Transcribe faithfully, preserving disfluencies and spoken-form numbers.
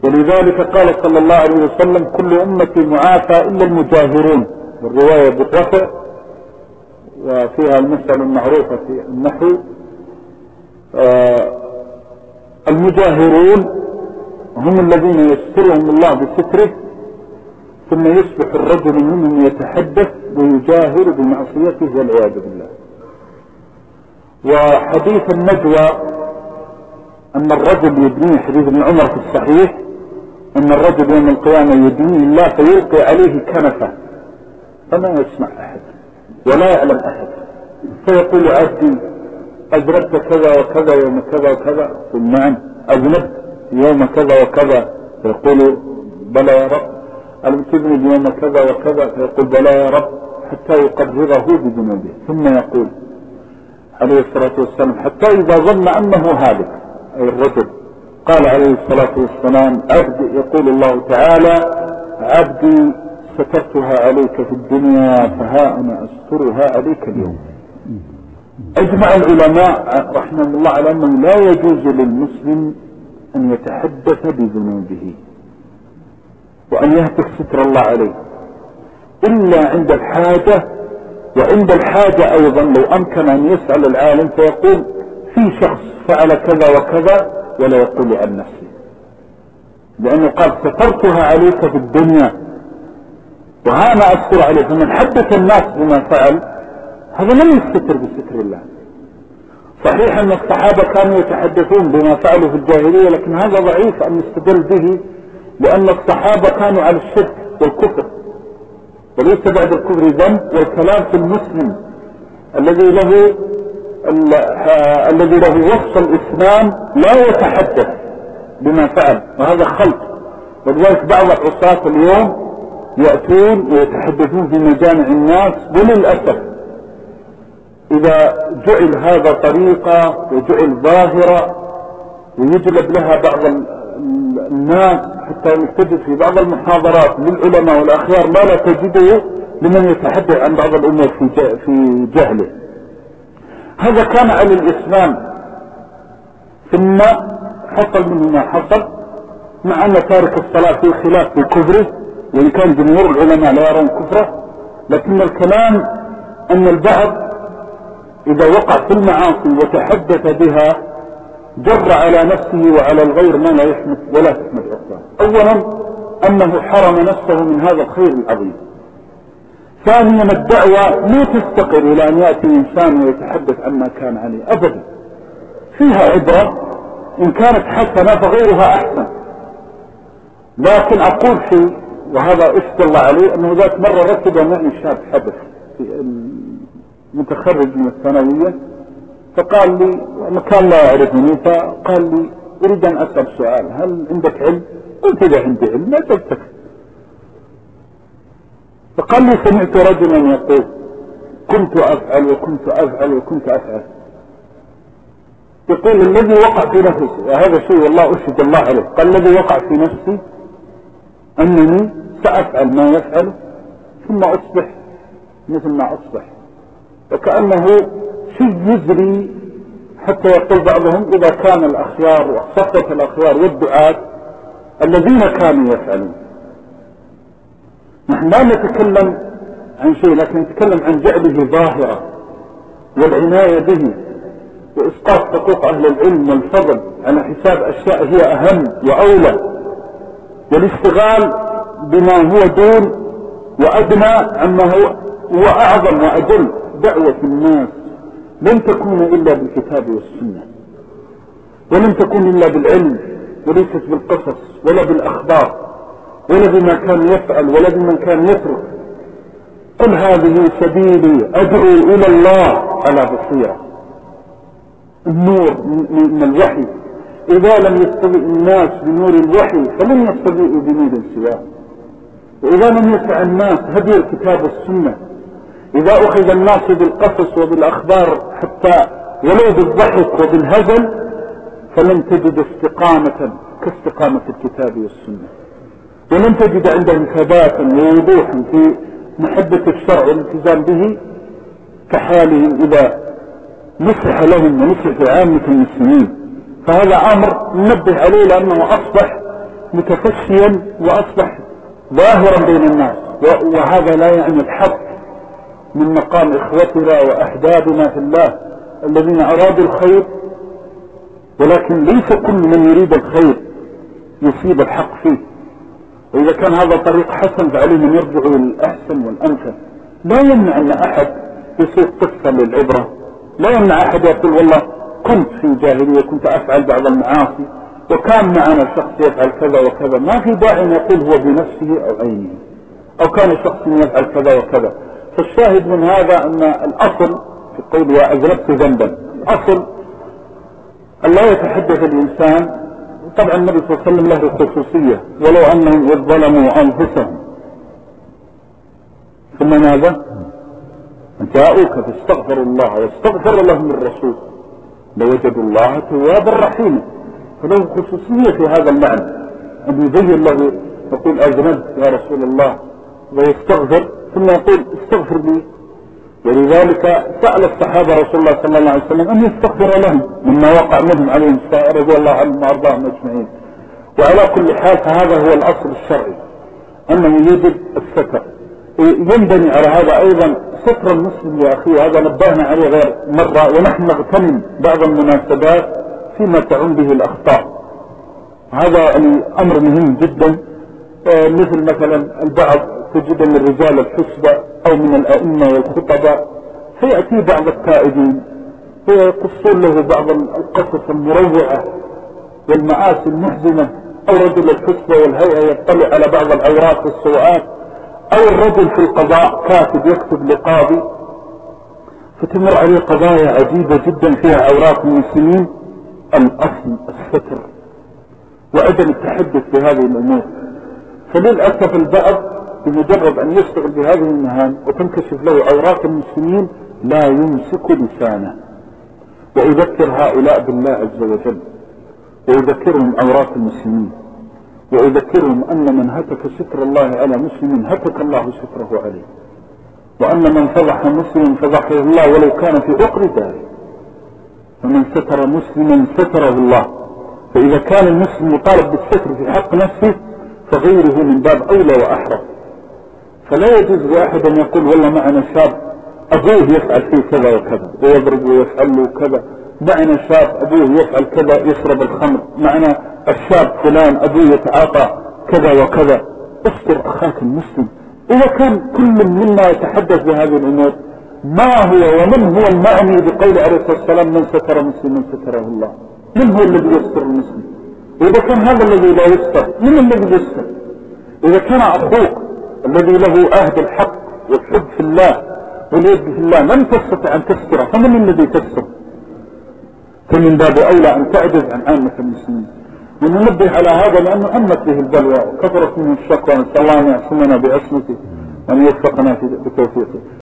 ولذلك قال صلى الله عليه وسلم: كل أمتي معافى إلا المجاهرون، والرواية بالرفع، وفيها المسألة المعروفة في النحو: آه المجاهرون هم الذين يسترهم الله بستره، ثم يصبح الرجل منهم يتحدث ويجاهر بمعصيته والعياذ بالله. وحديث النجوى أن الرجل يدنيه، حديث ابن عمر في الصحيح، أن الرجل يوم القيامة يدنيه الله فيلقي عليه كنفه فما يسمع أحد ولا يعلم أحد، فيقول: عبدي أذنبت كذا وكذا يوم كذا وكذا؟ قل: نعم أذنبت يوم كذا وكذا. فيقول: بلى يا رب. ألم تذنب يوم كذا وكذا؟ فيقول: بلى يا رب، حتى يقرره بذنوبه. ثم يقول عليه الصلاة والسلام: حتى إذا ظن أنه هالك، أي الرجل، قال عليه الصلاة والسلام: عبدي، يقول الله تعالى: عبدي سترتها عليك في الدنيا فها أنا أسترها عليك اليوم. أجمع العلماء رحمهم الله على أنه لا يجوز للمسلم أن يتحدث بذنوبه وأن يهتك ستر الله عليه إلا عند الحاجة. وعند الحاجة أيضا لو أمكن أن يسأل العالم فيقول: في شخص فعل كذا وكذا، ولا يقول عن نفسه، لأنه قال: سترتها عليك في الدنيا وهانا أستر عليك. فمن حدث الناس بما فعل هذا لم يستتر بستر الله. صحيح أن الصحابة كانوا يتحدثون بما فعلوا في الجاهلية، لكن هذا ضعيف أن نستدل به، لأن الصحابة كانوا على الشرك والكفر، وليس بعد الكفر ذنب. والكلام في المسلم الذي له الذي له وصف الإسلام لا يتحدث بما فعل، وهذا خلط. ولذلك بعض العصاة اليوم يأتون ويتحدثون في مجامع الناس، وللأسف إذا جعل هذا طريقة وجعل ظاهرة ويجلب لها بعض الناس حتى نستجد في بعض المحاضرات للعلماء والأخيار ما لا تجده لمن يتحدث عن بعض الأمور في في جهله. هذا كان على الإسلام، ثم حصل منه ما حصل، مع أن تارك الصلاة في خلاف في كفره، وإن كان جمهور العلماء لا يرون كفره، لكن الكلام أن البعض إذا وقع في المعاصي وتحدث بها جر على نفسه وعلى الغير ما لا يحمد ولا تحمد عقباه. أولا أنه حرم نفسه من هذا الخير العظيم. ثانيا الدعوة لا تستقر إلى أن يأتي إنسان ويتحدث عما كان عليه أبدا، فيها عبرة، إن كانت حسنة فغيرها أحسن. لكن أقول شيء وهذا أشهد الله عليه، أنه ذات مرة ركب معي شاب حدث متخرج من الثانوية، فقال لي مكان لا يعرفني، فقال لي: أريد أن أسأل سؤال، هل عندك علم؟ قلت: إذا عندي علم ما جبتك. فقال لي: سمعت رجلا يقول: كنت أفعل وكنت أفعل وكنت أفعل. يقول: الذي وقع في نفسي، وهذا شيء والله أشهد الله عليه، قال: الذي وقع في نفسي أنني سأفعل ما يفعل ثم أصبح مثل ما أصبح، وكأنه شيء يجري، حتى يقول بعضهم: إذا كان الأخيار وصفة الأخيار والدعاة الذين كانوا يفعلون. نحن لا نتكلم عن شيء، لكن نتكلم عن جعله ظاهرة والعناية به وإسقاط حقوق أهل العلم والفضل على حساب أشياء هي أهم وأولى، والاشتغال بما هو دون وأدنى عما هو وأعظم وأجل. دعوة الناس لن تكون إلا بالكتاب والسنة، ولن تكون إلا بالعلم، وليست بالقصص ولا بالأخبار ولا بما كان يفعل ولا بمن كان يترك. قل: هذه سبيلي أدعو إلى الله على بصيرة. النور من الوحي، إذا لم يستضيء الناس بنور الوحي فلن يستضيئوا بنور سواه. وإذا لم يسع الناس هدي الكتاب والسنة، إذا أخذ الناس بالقصص وبالأخبار حتى ولو بالضحك وبالهزل، فلن تجد استقامة كاستقامة الكتاب والسنة، ولن تجد عندهم ثباتا ووضوحا في محبة الشرع والالتزام به كحالهم إذا نصح لهم ونصح عامة المسلمين. فهذا أمر ننبه عليه، لأنه أصبح متفشيا وأصبح ظاهرا بين الناس، وهذا لا يعني الحق من مقام إخوتنا وأحبابنا في الله الذين أرادوا الخير، ولكن ليس كل من يريد الخير يصيب الحق فيه. وإذا كان هذا طريق حسن فعليه أن يرجعوا للأحسن والأمثل. لا يمنع أن أحد يسوق قصة للعبرة، لا يمنع أحد يقول والله كنت في جاهلية كنت أفعل بعض المعاصي وكان معنا شخص يفعل كذا وكذا، ما في داعي أن يقول هو بنفسه أو عينه، أو كان شخص يفعل كذا وكذا. فالشاهد من هذا أن الأصل في قول وأذنبت ذنبا، الأصل أن لا يتحدث الإنسان. طبعا النبي صلى الله عليه وسلم له خصوصية، ولو أنهم ظلموا أنفسهم ثم ماذا؟ جاءوك فاستغفروا الله واستغفر لهم الرسول لوجدوا الله توابا رحيما. فله خصوصية في هذا المعنى أن يبين له يقول أذنبت يا رسول الله ويستغفر، ثم يقول استغفر لي. ولذلك سأل الصحابة رسول الله صلى الله عليه وسلم أن يستغفر لهم مما وقع منهم عليهم رضي الله عنهم وأرضاهم أجمعين. وعلى كل حال فهذا هو الأصل الشرعي أنه يجب الستر. ينبني على هذا أيضا ستر المسلم يا أخي، هذا نبهنا عليه غير مرة، ونحن نغتنم بعض المناسبات فيما تعم به الأخطاء. هذا أمر مهم جدا. مثل مثلا البعض تجد من الرجال الحسبة أو من الأئمة والخطباء فيأتي بعض التائبين ويقصون له بعض القصص المروعة والمآسي المحزنة، أو رجل الحسبة والهيئة يطلع على بعض الأوراق والسوءات، أو الرجل في القضاء كاتب يكتب لقاضي فتمر عليه قضايا عجيبة جدا فيها أوراق المسلمين. الأصل الستر وعدم التحدث بهذه الأمور. فللأسف البعض بمجرد أن يشتغل بهذه المهام وتنكشف له أوراق المسلمين لا يمسك لسانه. وأذكر هؤلاء بالله عز وجل، وأذكرهم أوراق المسلمين، وأذكرهم أن من هتك ستر الله على مسلم هتك الله ستره عليه، وأن من فضح مسلم فضحه الله ولو كان في عقر داره، فمن ستر مسلما ستره الله. فإذا كان المسلم يطالب بالستر في حق نفسه فغيره من باب أولى وأحرى. فلا يجوز لأحد أن يقول والله معنا شاب أبوه يفعل فيه كذا وكذا ويضرب ويفعل له كذا، معنا شاب أبوه يفعل كذا يشرب الخمر، معنا الشاب فلان أبوه يتعاطى كذا وكذا. استر أخاك المسلم. إذا كان كل منا يتحدث بهذه الأمور ما هو ومن هو المعني بقول عليه الصلاة والسلام من ستر مسلما ستره الله؟ من هو الذي يستر المسلم؟ وإذا كان هذا الذي لا يستر من الذي يستر؟ إذا كان أخوك الذي له عهد الحق والحب في الله واليد في الله لم تستطع أن تستره فمن الذي تستر؟ فمن باب أولى أن تعجز عن عامة المسلمين. وننبه على هذا لأنه أمت به البلوى وكثرت منه الشكوى، نسأل الله أن يعصمنا بعصمته وأن يوفقنا بتوفيقه.